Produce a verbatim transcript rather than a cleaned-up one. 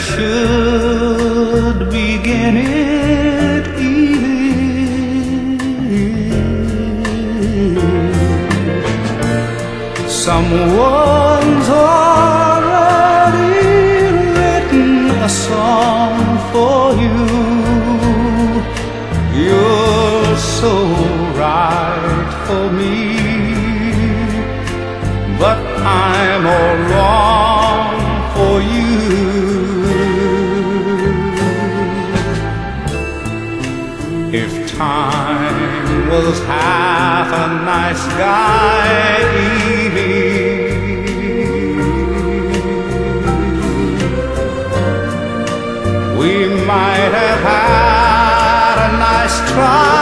should begin it easy. Someone's already written a song for you. You're so right for me, but I'm all wrong for you. If time was half a nice guy, Evie, we might have had a nice try.